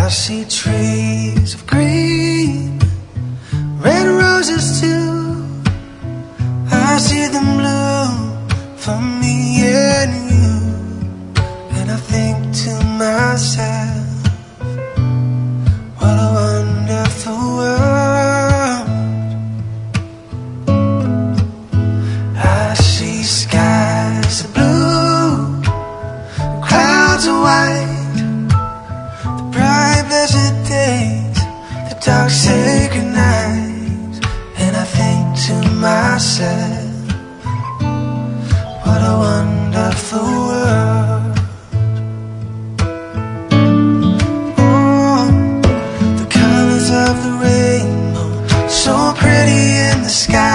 I see trees of green, red roses too. I see them bloom for me and you. And I think to myself, what a wonderful world. I see skies of blue, clouds of white, the bright blessed days, the dark sacred nights. And I think to myself, what a wonderful world. Oh, the colors of the rainbow, so pretty in the sky.